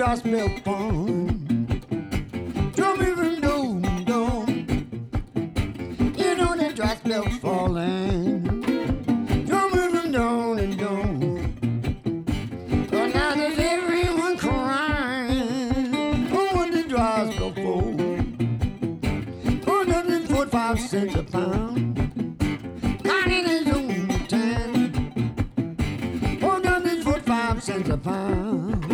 dry spell falling. Drumming from dome, dome. You know the dry spell falling. Drumming from dome and dome. But now there's everyone crying. Oh, when the dry spell falls. Oh, nothing 45 cents a pound. Cotton is on the town. Oh, nothing 45 cents a pound.